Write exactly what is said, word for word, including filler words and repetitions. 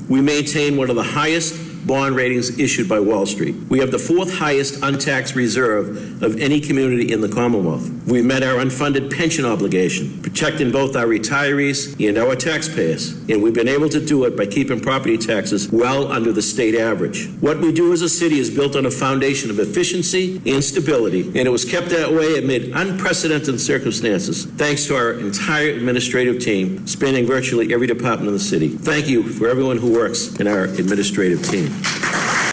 We maintain one of the highest bond ratings issued by Wall Street. We have the fourth highest untaxed reserve of any community in the Commonwealth. We've met our unfunded pension obligation, protecting both our retirees and our taxpayers. And we've been able to do it by keeping property taxes well under the state average. What we do as a city is built on a foundation of efficiency and stability, and it was kept that way amid unprecedented circumstances, thanks to our entire administrative team, spanning virtually every department in the city. Thank you for everyone who works in our administrative team.